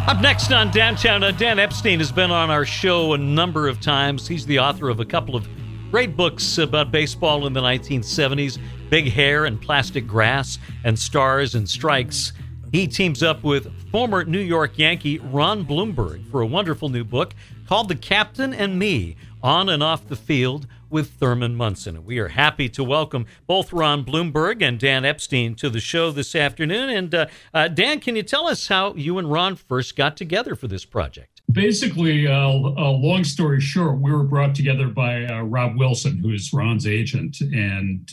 Up next on Downtown, Dan Epstein has been on our show a number of times. He's the author of a couple of great books about baseball in the 1970s, Big Hair and Plastic Grass, and Stars and Strikes. He teams up with former New York Yankee Ron Blomberg for a wonderful new book called The Captain and Me, On and Off the Field with Thurman Munson. We are happy to welcome both Ron Blomberg and Dan Epstein to the show this afternoon. And Dan, can you tell us how you and Ron first got together for this project? Basically, a long story short, we were brought together by Rob Wilson, who is Ron's agent, and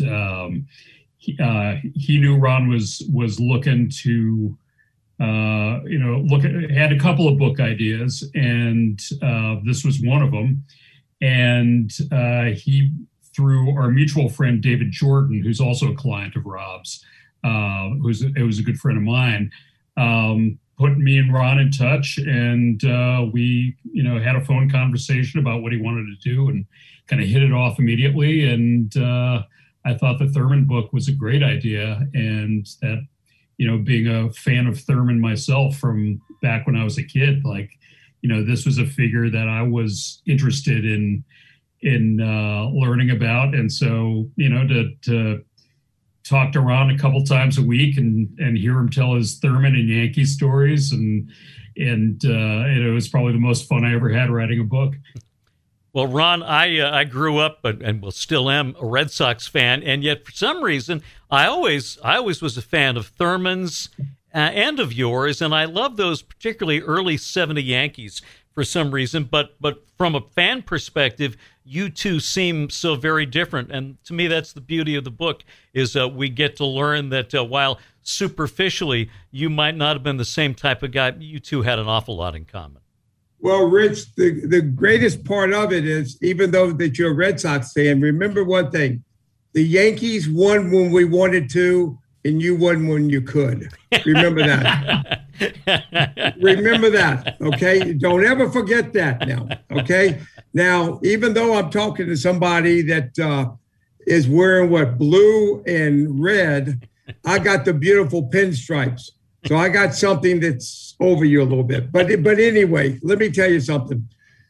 he knew Ron was looking to had a couple of book ideas, and this was one of them. And he, through our mutual friend David Jordan, who's also a client of Rob's, who's a good friend of mine, put me and Ron in touch, and we had a phone conversation about what he wanted to do, and kind of hit it off immediately. And I thought the Thurman book was a great idea, and that being a fan of Thurman myself from back when I was a kid, this was a figure that I was interested in learning about. And so, to talk to Ron a couple times a week and hear him tell his Thurman and Yankee stories. And it was probably the most fun I ever had writing a book. Well, Ron, I grew up and well, still am a Red Sox fan. And yet for some reason, I always was a fan of Thurman's and of yours, and I love those particularly early 70 Yankees for some reason, but from a fan perspective, you two seem so very different, and to me that's the beauty of the book, is we get to learn that while superficially you might not have been the same type of guy, you two had an awful lot in common. Well, Rich, the greatest part of it is, even though that you're a Red Sox fan, remember one thing, the Yankees won when we wanted to, and you won when you could. Remember that. Remember that, okay? Don't ever forget that now, okay? Now, even though I'm talking to somebody that is wearing blue and red, I got the beautiful pinstripes. So I got something that's over you a little bit. But anyway, let me tell you something.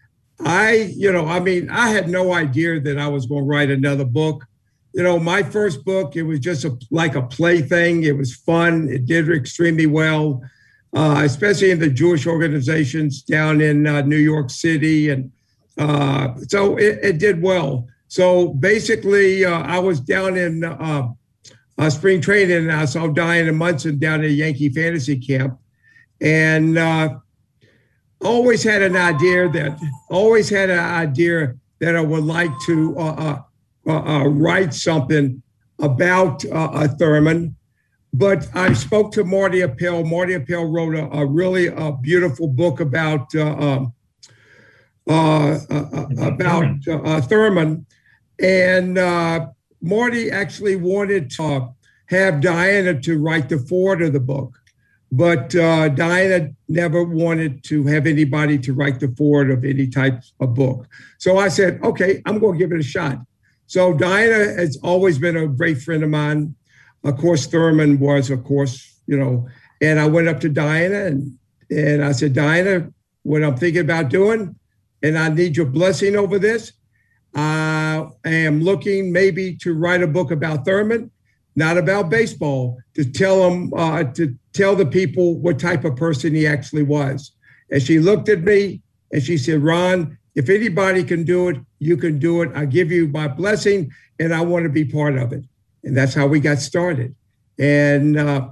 I had no idea that I was going to write another book. My first book, it was just like a plaything. It was fun. It did extremely well, especially in the Jewish organizations down in New York City. And so it did well. So basically, I was down in spring training, and I saw Diana Munson down at Yankee Fantasy Camp. And always had an idea that I would like to write something about Thurman, but I spoke to Marty Appel. Marty Appel wrote a really beautiful book about Thurman, and Marty actually wanted to have Diana to write the foreword of the book, but Diana never wanted to have anybody to write the foreword of any type of book. So I said, okay, I'm going to give it a shot. So Diana has always been a great friend of mine. Of course, Thurman was, and I went up to Diana and I said, Diana, what I'm thinking about doing, and I need your blessing over this. I am looking maybe to write a book about Thurman, not about baseball, to tell the people what type of person he actually was. And she looked at me and she said, Ron, if anybody can do it, you can do it. I give you my blessing, and I want to be part of it. And that's how we got started. And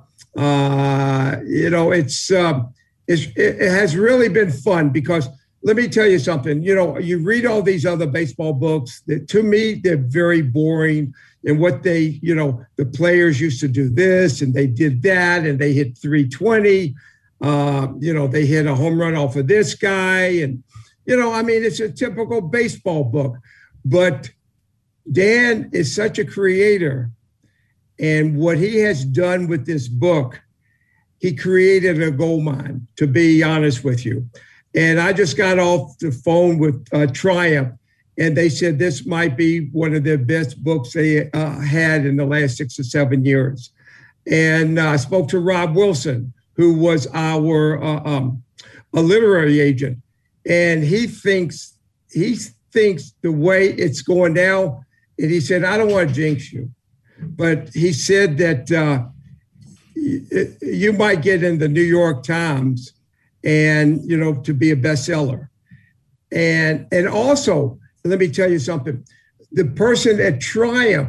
it has really been fun, because let me tell you something. You read all these other baseball books that, to me, they're very boring. And what the players used to do this and they did that, and they hit 320. They hit a home run off of this guy, and it's a typical baseball book. But Dan is such a creator. And what he has done with this book, he created a gold mine, to be honest with you. And I just got off the phone with Triumph, and they said this might be one of their best books they had in the last 6 or 7 years. And I spoke to Rob Wilson, who was our a literary agent, and he thinks the way it's going now, and he said, I don't want to jinx you, but he said that you might get in the New York Times and, to be a bestseller. And also, let me tell you something. The person at Triumph,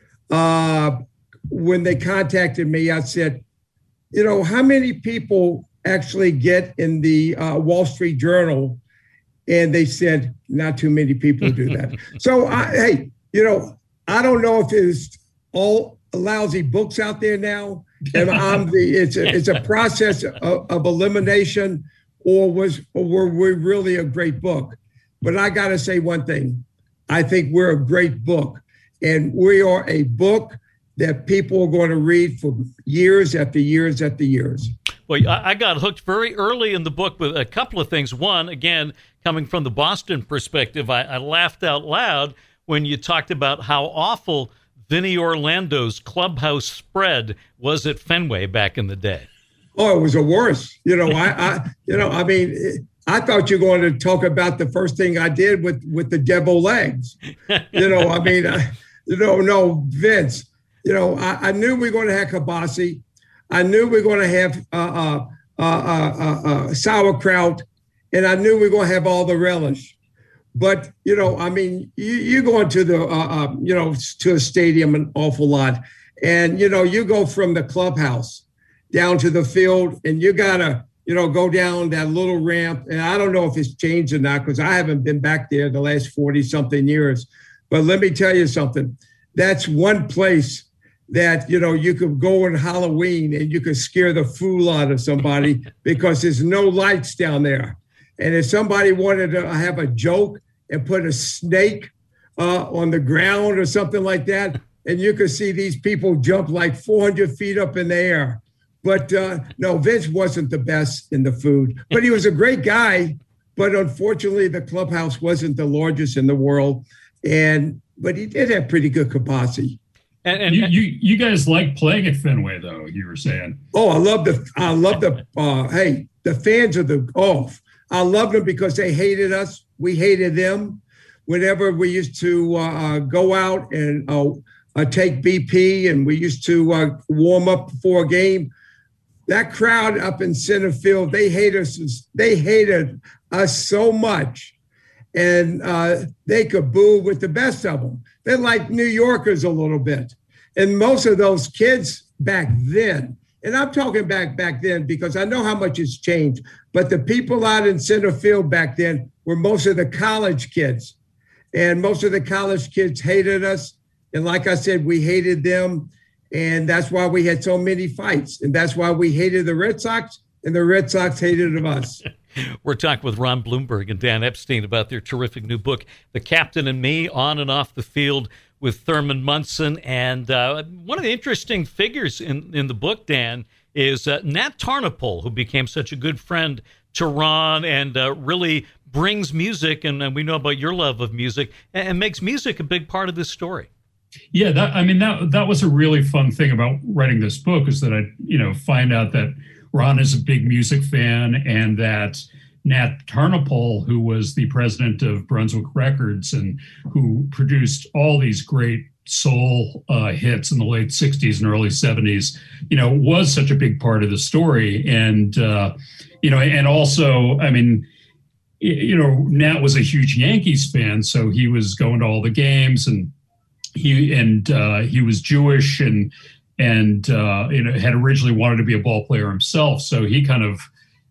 when they contacted me, I said, how many people actually get in the Wall Street Journal? And they said, not too many people do that. So, I don't know if there's all lousy books out there now, and it's a process of elimination, or were we really a great book? But I got to say one thing. I think we're a great book, and we are a book that people are going to read for years after years after years. Well, I got hooked very early in the book with a couple of things. One, again, coming from the Boston perspective, I laughed out loud when you talked about how awful Vinny Orlando's clubhouse spread was at Fenway back in the day. Oh, it was the worst. I thought you were going to talk about the first thing I did with the devil legs. No, Vince. I knew we were going to have kibasi. I knew we were going to have sauerkraut, and I knew we were going to have all the relish. But you go into the to a stadium an awful lot, and you go from the clubhouse down to the field, and you gotta go down that little ramp. And I don't know if it's changed or not, because I haven't been back there the last 40-something years. But let me tell you something. That's one place that, you could go on Halloween and you could scare the fool out of somebody because there's no lights down there. And if somebody wanted to have a joke and put a snake on the ground or something like that, and you could see these people jump like 400 feet up in the air. But no, Vince wasn't the best in the food, but he was a great guy. But unfortunately, the clubhouse wasn't the largest in the world. But he did have pretty good kibasi. And you guys like playing at Fenway, though, you were saying. Oh, I love the fans of the golf. I love them because they hated us. We hated them. Whenever we used to go out and take BP, and we used to warm up before a game, that crowd up in center field, they hated us so much. And they could boo with the best of them. They're like New Yorkers a little bit. And most of those kids back then, and I'm talking back then because I know how much it's changed, but the people out in center field back then were most of the college kids. And most of the college kids hated us. And like I said, we hated them. And that's why we had so many fights. And that's why we hated the Red Sox, and the Red Sox hated us. We're talking with Ron Blumberg and Dan Epstein about their terrific new book, The Captain and Me, On and Off the Field with Thurman Munson. And one of the interesting figures in the book, Dan, is Nat Tarnopol, who became such a good friend to Ron and really brings music, and we know about your love of music, and makes music a big part of this story. Yeah, that was a really fun thing about writing this book, is that I find out that Ron is a big music fan, and that Nat Tarnopol, who was the president of Brunswick Records and who produced all these great soul hits in the late 60s and early 70s, was such a big part of the story. And, and also, Nat was a huge Yankees fan, so he was going to all the games, and he was Jewish and had originally wanted to be a ball player himself. So he kind of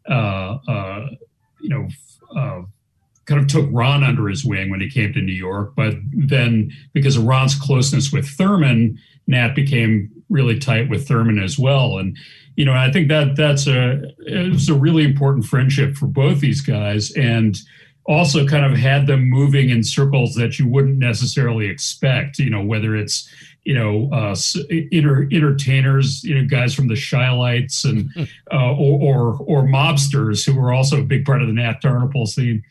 took Ron under his wing when he came to New York. But then, because of Ron's closeness with Thurman, Nat became really tight with Thurman as well. And I think it was a really important friendship for both these guys, and also kind of had them moving in circles that you wouldn't necessarily expect, whether it's, entertainers, guys from the Shylights and, or mobsters who were also a big part of the Nat Tarnopol scene.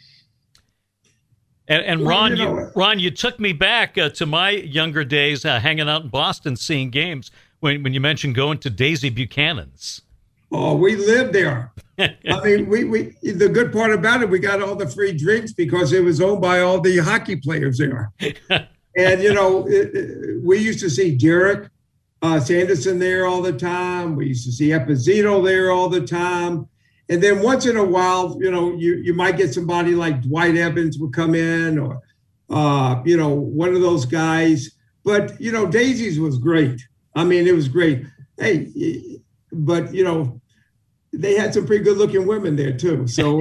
And Ron, Ron, you took me back to my younger days hanging out in Boston, seeing games when you mentioned going to Daisy Buchanan's. Oh, we lived there. I mean, we the good part about it, we got all the free drinks because it was owned by all the hockey players there. And, we used to see Derek Sanderson there all the time. We used to see Esposito there all the time. And then once in a while, you might get somebody like Dwight Evans would come in or, one of those guys. But, Daisy's was great. I mean, it was great. Hey, but, they had some pretty good looking women there too. So,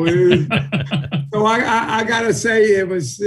I gotta say it was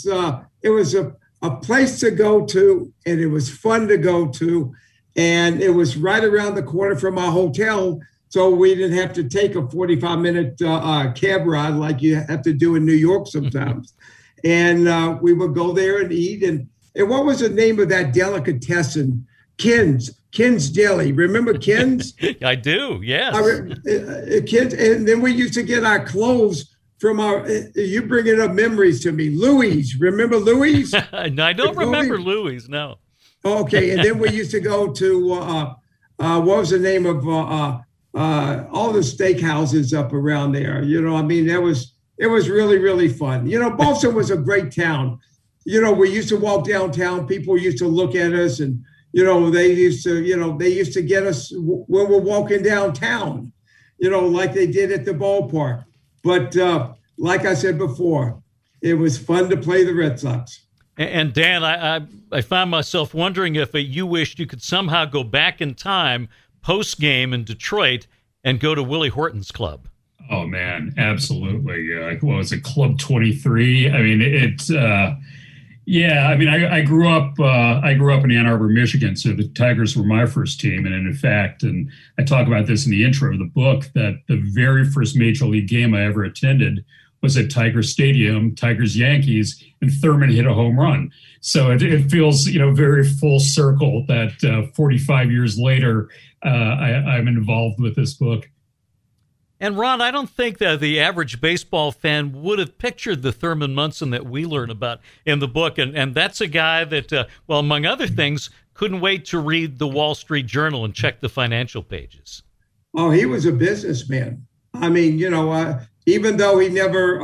a place to go to, and it was fun to go to, and it was right around the corner from our hotel. So we didn't have to take a 45-minute cab ride like you have to do in New York sometimes. And we would go there and eat. And what was the name of that delicatessen? Ken's Deli. Remember Ken's? I do, yes. Ken's, and then we used to get our clothes from you bringing up memories to me. Louis, remember Louis? I don't remember Louis, no. Okay, and then we used to go to, what was the name of all the steakhouses up around there? It was really, really fun. Boston was a great town. We used to walk downtown. People used to look at us and, they used to get us when we're walking downtown, like they did at the ballpark. But like I said before, it was fun to play the Red Sox. And Dan, I found myself wondering if you wished you could somehow go back in time post-game in Detroit and go to Willie Horton's club. Oh, man, absolutely. What was it, Club 23? I mean, I grew up in Ann Arbor, Michigan, so the Tigers were my first team. And in fact, and I talk about this in the intro of the book, that the very first Major League game I ever attended was at Tiger Stadium, Tigers-Yankees, and Thurman hit a home run. So it feels, very full circle that 45 years later, I'm involved with this book. And Ron, I don't think that the average baseball fan would have pictured the Thurman Munson that we learn about in the book. And that's a guy that, among other things, couldn't wait to read the Wall Street Journal and check the financial pages. Oh, he was a businessman. I mean, even though he never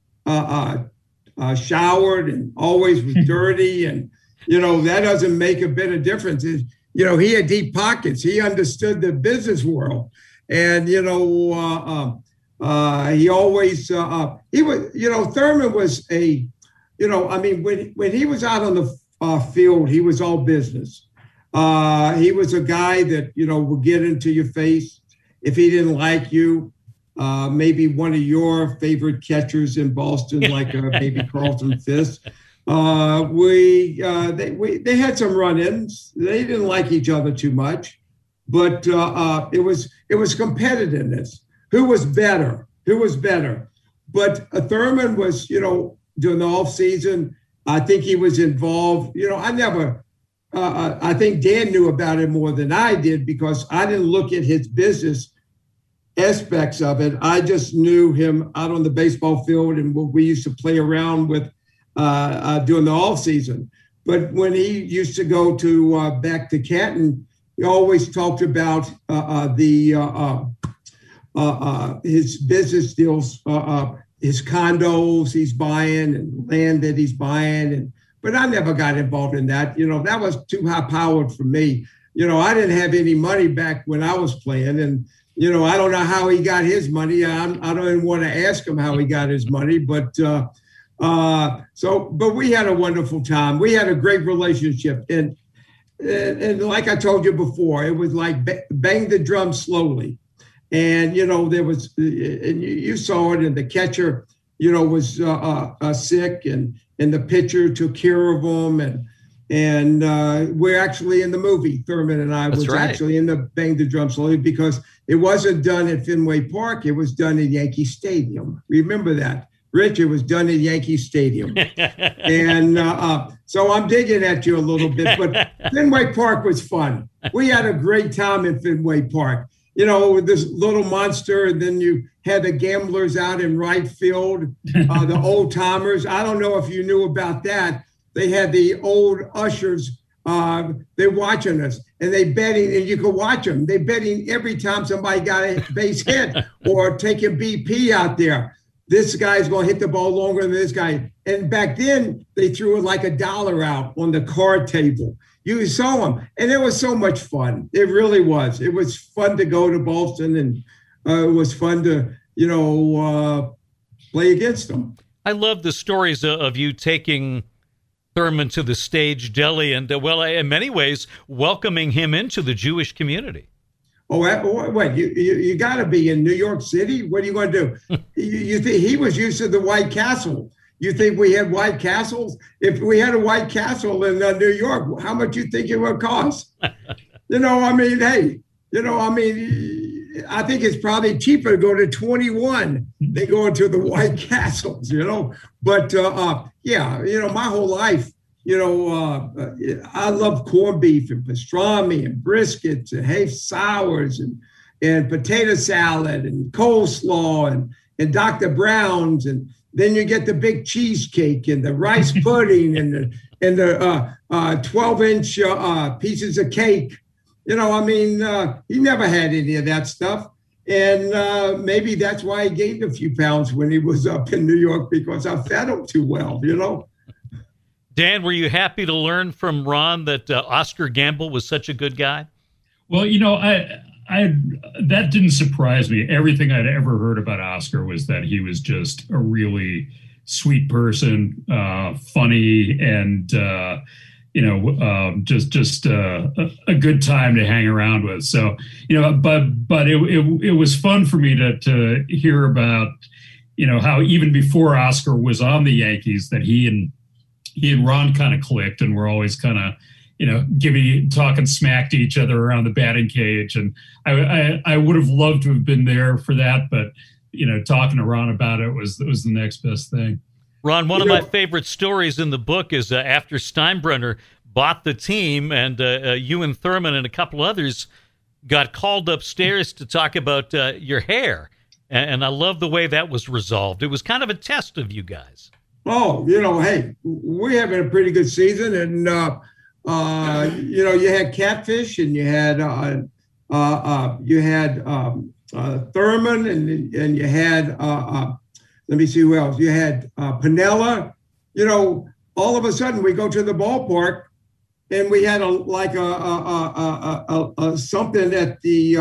showered and always was dirty, and, that doesn't make a bit of difference. He had deep pockets. He understood the business world. And, he always, he was, Thurman was when he was out on the field, he was all business. He was a guy that, would get into your face if he didn't like you. Maybe one of your favorite catchers in Boston, like maybe Carlton Fisk. They had some run-ins. They didn't like each other too much. But it was competitiveness. Who was better? But Thurman was, during the off season, I think he was involved. I think Dan knew about it more than I did because I didn't look at his business aspects of it. I just knew him out on the baseball field and what we used to play around with during the off season. But when he used to go to back to Canton, he always talked about his business deals, his condos he's buying and land that he's buying. But I never got involved in that. That was too high powered for me. I didn't have any money back when I was playing. And, I don't know how he got his money. I don't even want to ask him how he got his money. But but we had a wonderful time. We had a great relationship. And like I told you before, it was like bang the drum slowly. And, there was, and you saw it, and the catcher, was sick, and the pitcher took care of him. And we're actually in the movie, Thurman and I was actually in the bang the drum slowly, because it wasn't done at Fenway Park. It was done at Yankee Stadium. Remember that. Rich, it was done at Yankee Stadium. And so I'm digging at you a little bit, but Fenway Park was fun. We had a great time in Fenway Park. With this little monster, and then you had the gamblers out in right field, the old timers. I don't know if you knew about that. They had the old ushers they're watching us and they betting, and you can watch them. They're betting every time somebody got a base hit or taking BP out there. This guy's going to hit the ball longer than this guy. And back then, they threw it like $1 out on the card table. You saw them, and it was so much fun. It really was. It was fun to go to Boston, and it was fun to, play against them. I love the stories of you taking Thurman to the stage deli and, in many ways, welcoming him into the Jewish community. Oh, what? You got to be in New York City? What are you going to do? You think he was used to the White Castle? You think we had White Castles? If we had a White Castle in New York, how much you think it would cost? I think it's probably cheaper to go to 21 than going to the White Castles, But, my whole life, I love corned beef and pastrami and briskets and hay sours and potato salad and coleslaw and Dr. Brown's. And then you get the big cheesecake and the rice pudding and the 12-inch pieces of cake. He never had any of that stuff. And maybe that's why he gained a few pounds when he was up in New York, because I fed him too well, Dan, were you happy to learn from Ron that Oscar Gamble was such a good guy? Well, I that didn't surprise me. Everything I'd ever heard about Oscar was that he was just a really sweet person, funny, and just a good time to hang around with. So, but it was fun for me to hear about, how even before Oscar was on the Yankees, that he and Ron kind of clicked and were always kind of, talking smack to each other around the batting cage. And I would have loved to have been there for that, but, talking to Ron about it was the next best thing. Ron, one of my favorite stories in the book is after Steinbrenner bought the team and you and Thurman and a couple others got called upstairs to talk about your hair. And I love the way that was resolved. It was kind of a test of you guys. Oh, hey, we're having a pretty good season. And, you had Catfish and you had Thurman and you had let me see who else. You had Piniella. All of a sudden we go to the ballpark and we had something at the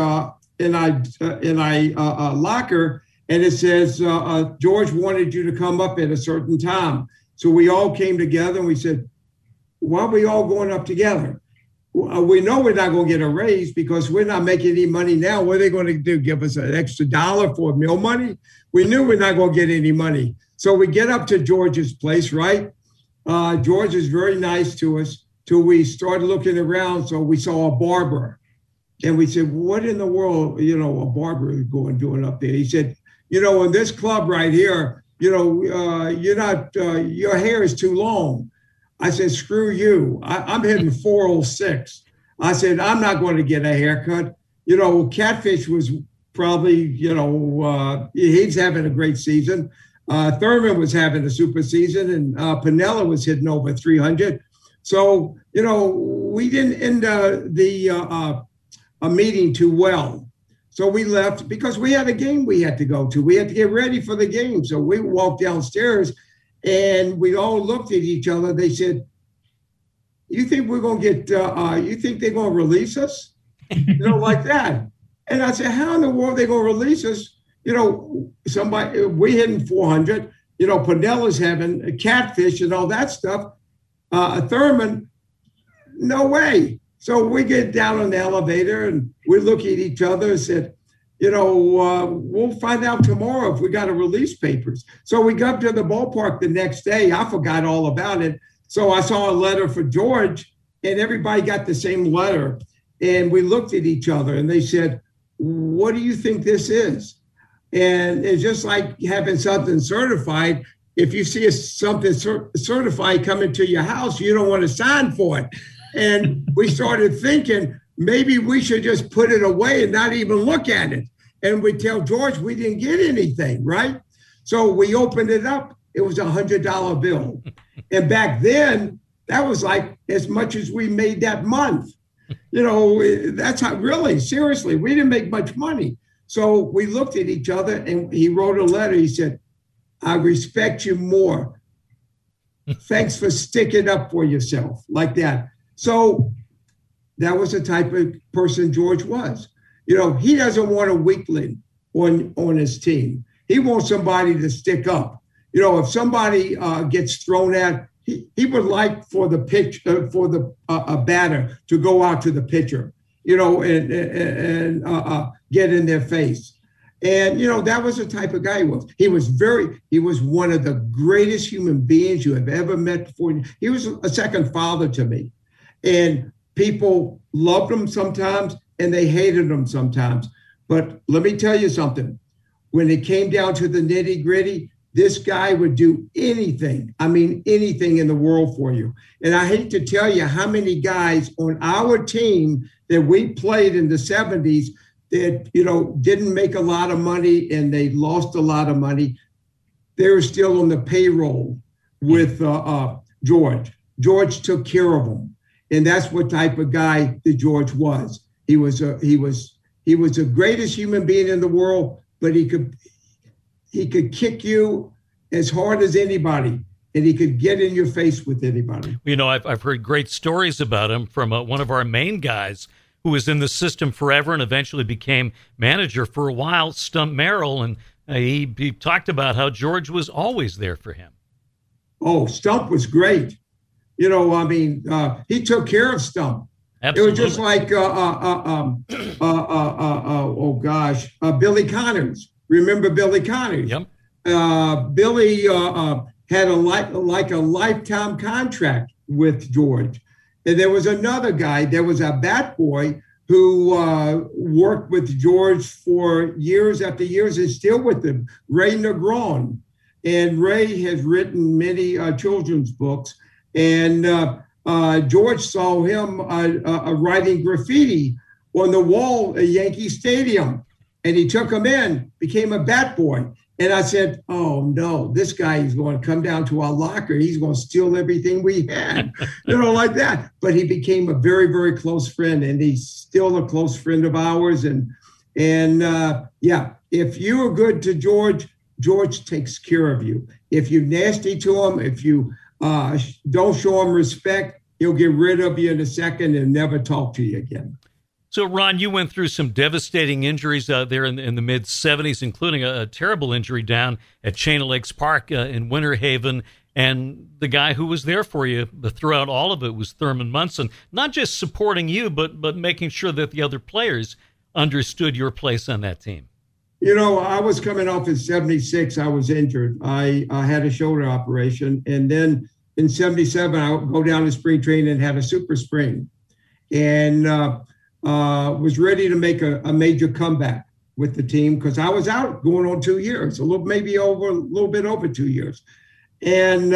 locker, and it says George wanted you to come up at a certain time. So we all came together and we said, why are we all going up together? We know we're not going to get a raise because we're not making any money now. What are they going to do? Give us an extra $1 for meal money? We knew we're not going to get any money. So we get up to George's place, right? George is very nice to us till we started looking around. So we saw a barber and we said, what in the world, a barber is doing up there? He said, in this club right here, you're not, your hair is too long. I said, screw you. I'm hitting 406. I said, I'm not going to get a haircut. Catfish was probably, he's having a great season. Thurman was having a super season, and Piniella was hitting over 300. So, we didn't end a meeting too well. So we left because we had a game we had to go to. We had to get ready for the game. So we walked downstairs and we all looked at each other. They said, you think we're going to get, you think they're going to release us? Like that. And I said, how in the world are they going to release us? Somebody, we hitting 400, Piniella's having a Catfish and all that stuff. Thurman, no way. So we get down on the elevator and we look at each other and said, we'll find out tomorrow if we got to release papers. So we got to the ballpark the next day. I forgot all about it. So I saw a letter for George and everybody got the same letter. And we looked at each other and they said, what do you think this is? And it's just like having something certified. If you see something certified coming to your house, you don't want to sign for it. And we started thinking, maybe we should just put it away and not even look at it. And we tell George we didn't get anything, right? So we opened it up. It was $100 bill. And back then, That was like as much as we made that month. That's how, really, seriously, we didn't make much money. So we looked at each other and he wrote a letter. He said, I respect you more. Thanks for sticking up for yourself like that. So that was the type of person George was. He doesn't want a weakling on his team. He wants somebody to stick up. If somebody gets thrown at, he would like for the pitch for the batter to go out to the pitcher, and get in their face. And that was the type of guy he was. He was one of the greatest human beings you have ever met before. He was a second father to me, and people loved him sometimes and they hated him sometimes. But let me tell you something. When it came down to the nitty gritty, this guy would do anything. I mean, anything in the world for you. And I hate to tell you how many guys on our team that we played in the 70s that, didn't make a lot of money and they lost a lot of money. They were still on the payroll with George. George took care of them. And that's what type of guy that George was. He was the greatest human being in the world, but he could kick you as hard as anybody, and he could get in your face with anybody. I've heard great stories about him from one of our main guys who was in the system forever and eventually became manager for a while, Stump Merrill, and he talked about how George was always there for him. Oh, Stump was great. He took care of Stump. Absolutely. It was just like, Billy Connors. Remember Billy Connors? Yep. Billy had a lifetime contract with George. And there was another guy, there was a bat boy who worked with George for years after years and still with him, Ray Negron. And Ray has written many children's books. And George saw him writing graffiti on the wall at Yankee Stadium. And he took him in, became a bat boy. And I said, oh, no, this guy is going to come down to our locker. He's going to steal everything we had, like that. But he became a very, very close friend. And he's still a close friend of ours. And if you are good to George, George takes care of you. If you're nasty to him, if you don't show him respect, he'll get rid of you in a second and never talk to you again. So, Ron, you went through some devastating injuries there in the mid-'70s, including a terrible injury down at Chain of Lakes Park in Winter Haven. And the guy who was there for you throughout all of it was Thurman Munson, not just supporting you, but making sure that the other players understood your place on that team. I was coming off in 76. I was injured. I had a shoulder operation. And then in 77, I would go down to spring training and had a super spring. And was ready to make a major comeback with the team because I was out going on 2 years, a little bit over 2 years. And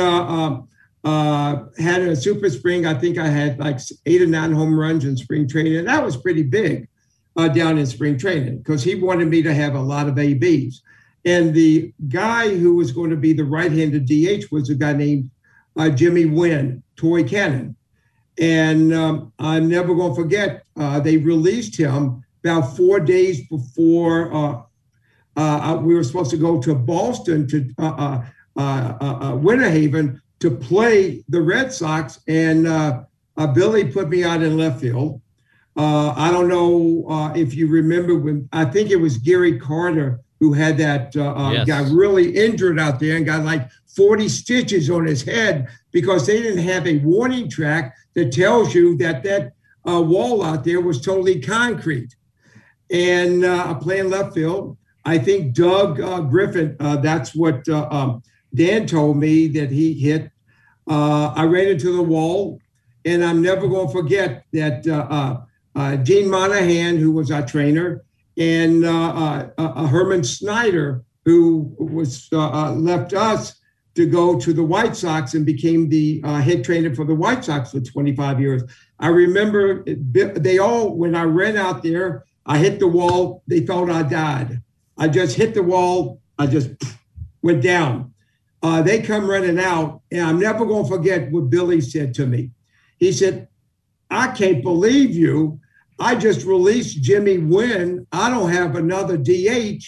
had a super spring. I think I had like 8 or 9 home runs in spring training. And that was pretty big down in spring training because he wanted me to have a lot of ABs. And the guy who was going to be the right-handed DH was a guy named Jimmy Wynn, Toy Cannon. And I'm never going to forget, they released him about 4 days before we were supposed to go to Boston to Winter Haven to play the Red Sox. And Billy put me out in left field. I don't know if you remember when, I think it was Gary Carter who had that got really injured out there and got like 40 stitches on his head because they didn't have a warning track that tells you that wall out there was totally concrete. And playing left field, I think Doug Griffin, that's what Dan told me that he hit. I ran into the wall, and I'm never going to forget that Gene Monahan, who was our trainer, and Herman Snyder, who was left us to go to the White Sox and became the head trainer for the White Sox for 25 years. I remember when I ran out there, I hit the wall. They thought I died. I just hit the wall. I just went down. They come running out, and I'm never going to forget what Billy said to me. He said, I can't believe you. I just released Jimmy Wynn. I don't have another DH.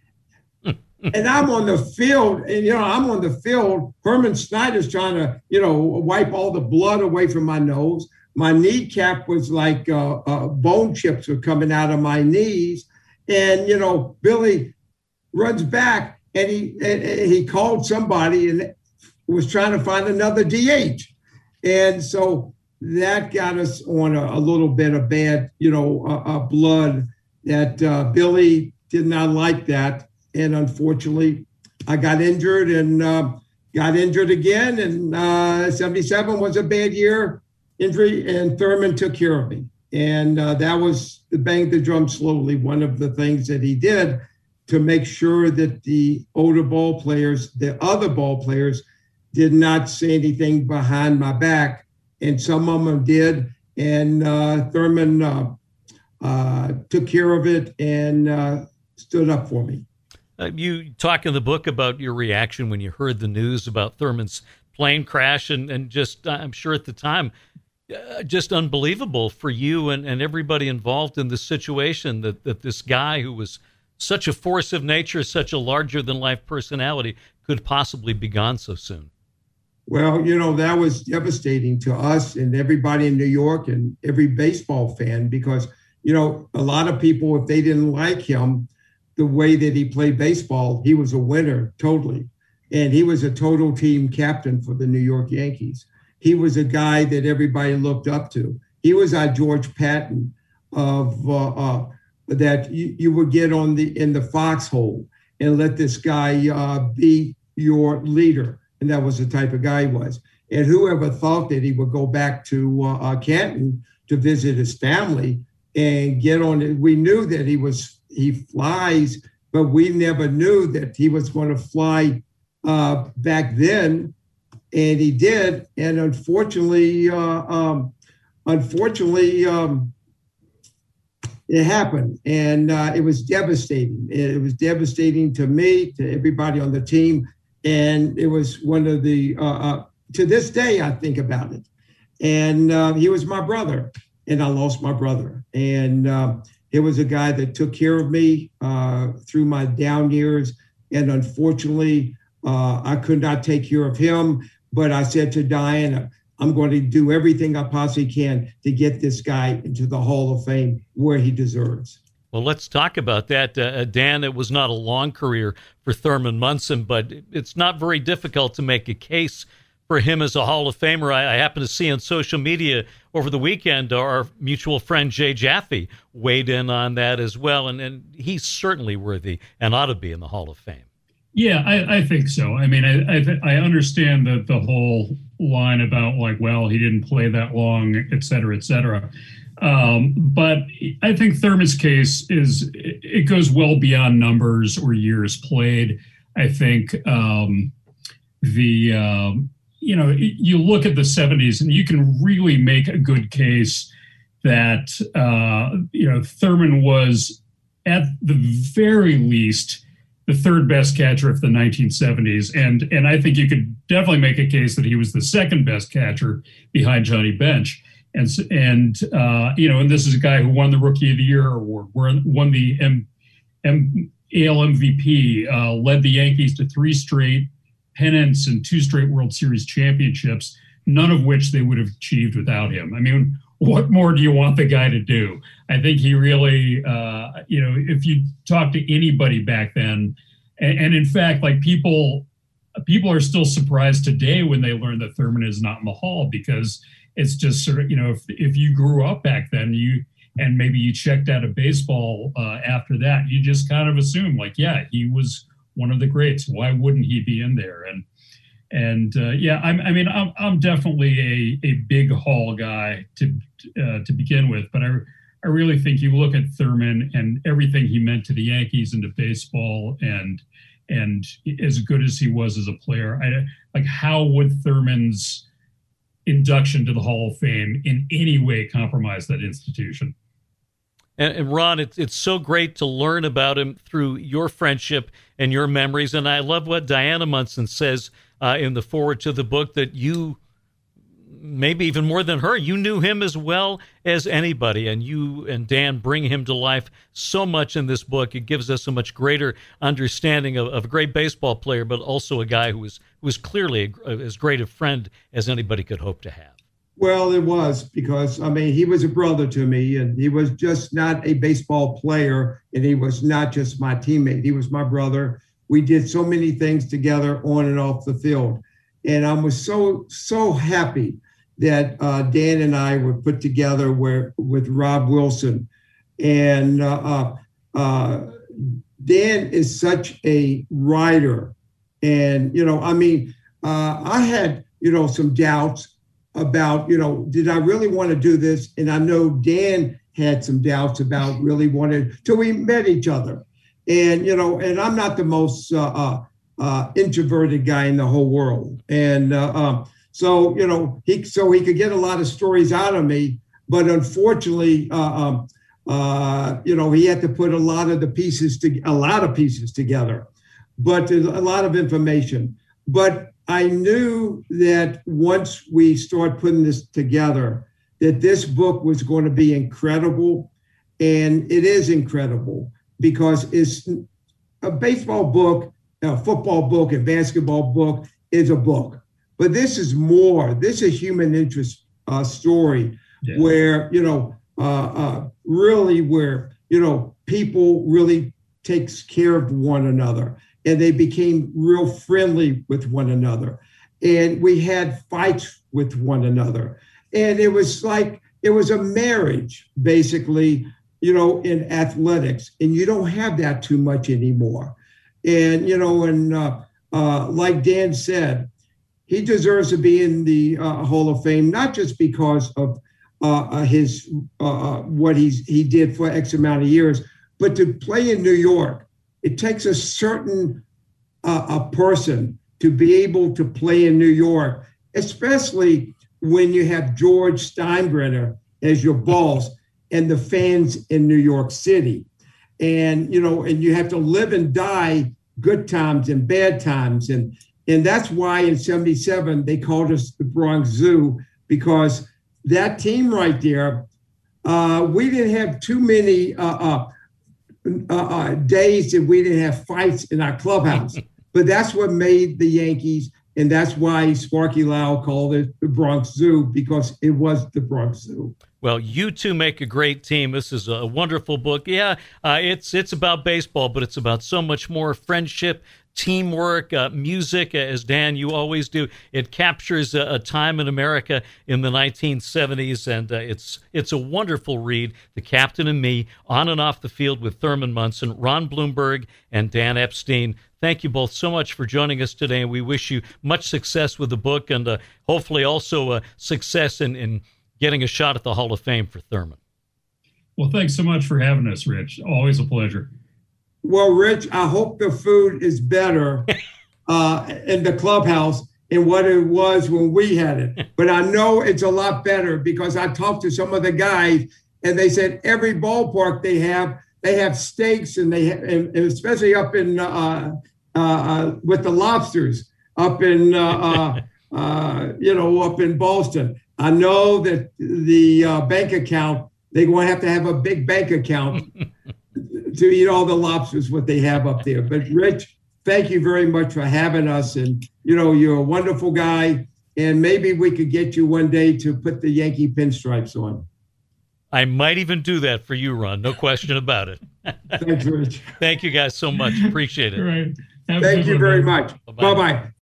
And I'm on the field, and, I'm on the field. Herman Snyder's trying to, wipe all the blood away from my nose. My kneecap was like bone chips were coming out of my knees. And, Billy runs back, and he called somebody and was trying to find another DH. And so that got us on a little bit of bad, blood that Billy did not like that. And unfortunately, I got injured and got injured again. And 77 was a bad year injury, and Thurman took care of me. And that was the bang the drum slowly, one of the things that he did to make sure that the older ball players, the other ball players, did not say anything behind my back. And some of them did. And Thurman took care of it and stood up for me. You talk in the book about your reaction when you heard the news about Thurman's plane crash, and just, I'm sure at the time, just unbelievable for you and everybody involved in this situation that this guy who was such a force of nature, such a larger-than-life personality, could possibly be gone so soon. Well, that was devastating to us and everybody in New York and every baseball fan because, a lot of people, if they didn't like him, the way that he played baseball, he was a winner, totally. And he was a total team captain for the New York Yankees. He was a guy that everybody looked up to. He was our George Patton of that you would get in the foxhole and let this guy be your leader. And that was the type of guy he was. And whoever thought that he would go back to Canton to visit his family and get on it. We knew that he flies, but we never knew that he was going to fly back then, and he did. And unfortunately, it happened, and it was devastating. It was devastating to me, to everybody on the team, and it was one of the. To this day, I think about it. And he was my brother, and I lost my brother, and. It was a guy that took care of me through my down years. And unfortunately, I could not take care of him. But I said to Diana, I'm going to do everything I possibly can to get this guy into the Hall of Fame where he deserves. Well, let's talk about that. Dan, it was not a long career for Thurman Munson, but it's not very difficult to make a case for him as a Hall of Famer. I happen to see on social media over the weekend our mutual friend Jay Jaffe weighed in on that as well, and he's certainly worthy and ought to be in the Hall of Fame. Yeah, I think so. I mean, I understand the whole line about he didn't play that long, et cetera, et cetera. But I think Thurman's case it goes well beyond numbers or years played. I think you look at the 70s and you can really make a good case that, Thurman was at the very least the third best catcher of the 1970s. And I think you could definitely make a case that he was the second best catcher behind Johnny Bench. And this is a guy who won the Rookie of the Year award, won the AL MVP, led the Yankees to 3 straight pennants and 2 straight World Series championships, none of which they would have achieved without him. I mean, what more do you want the guy to do? I think he really, if you talk to anybody back then, and in fact, people are still surprised today when they learn that Thurman is not in the Hall, because it's just sort of, if you grew up back then, and maybe you checked out of baseball after that, you just kind of assume he was one of the greats. Why wouldn't he be in there? I'm definitely a big Hall guy to begin with, but I really think you look at Thurman and everything he meant to the Yankees and to baseball, and as good as he was as a player, how would Thurman's induction to the Hall of Fame in any way compromise that institution? And Ron, it's so great to learn about him through your friendship and your memories. And I love what Diana Munson says in the foreword to the book, that you, maybe even more than her, you knew him as well as anybody. And you and Dan bring him to life so much in this book. It gives us a much greater understanding of a great baseball player, but also a guy who was clearly as great a friend as anybody could hope to have. Well, it was, because, I mean, he was a brother to me, and he was just not a baseball player, and he was not just my teammate. He was my brother. We did so many things together on and off the field. And I was so happy that Dan and I were put together with Rob Wilson. And Dan is such a writer. And, I had, some doubts about, did I really want to do this? And I know Dan had some doubts about really wanted, till we met each other. And, and I'm not the most introverted guy in the whole world. And so he could get a lot of stories out of me, but unfortunately, he had to put a lot of pieces together, but a lot of information. But I knew that once we start putting this together, that this book was going to be incredible. And it is incredible, because it's a baseball book, a football book, a basketball book is a book. But this is more. This is a human interest story, where, really where, people really takes care of one another. And they became real friendly with one another. And we had fights with one another. And it was like, it was a marriage, basically, in athletics. And you don't have that too much anymore. And, like Dan said, he deserves to be in the Hall of Fame, not just because of his what he did for X amount of years, but to play in New York. It takes a certain a person to be able to play in New York, especially when you have George Steinbrenner as your boss and the fans in New York City. And, and you have to live and die good times and bad times. And that's why in 77, they called us the Bronx Zoo, because that team right there, we didn't have too many days that we didn't have fights in our clubhouse. But that's what made the Yankees, and that's why Sparky Lau called it the Bronx Zoo, because it was the Bronx Zoo. Well, you two make a great team. This is a wonderful book. Yeah, it's about baseball, but it's about so much more: friendship, teamwork, music, as Dan, you always do. It captures a time in America in the 1970s, and it's a wonderful read. The Captain and Me, on and off the field with Thurman Munson, Ron Blumberg, and Dan Epstein. Thank you both so much for joining us today, and we wish you much success with the book, and hopefully also success in getting a shot at the Hall of Fame for Thurman. Well, thanks so much for having us, Rich. Always a pleasure. Well, Rich, I hope the food is better in the clubhouse than what it was when we had it. But I know it's a lot better, because I talked to some of the guys, and they said every ballpark they have steaks, and and especially up in with the lobsters up in up in Boston. I know that the bank account, they're going to have a big bank account to eat all the lobsters, what they have up there. But Rich, thank you very much for having us. And, you're a wonderful guy. And maybe we could get you one day to put the Yankee pinstripes on. I might even do that for you, Ron. No question about it. Thanks, Rich. Thank you guys so much. Appreciate it. All right. Thank you very much. Bye-bye.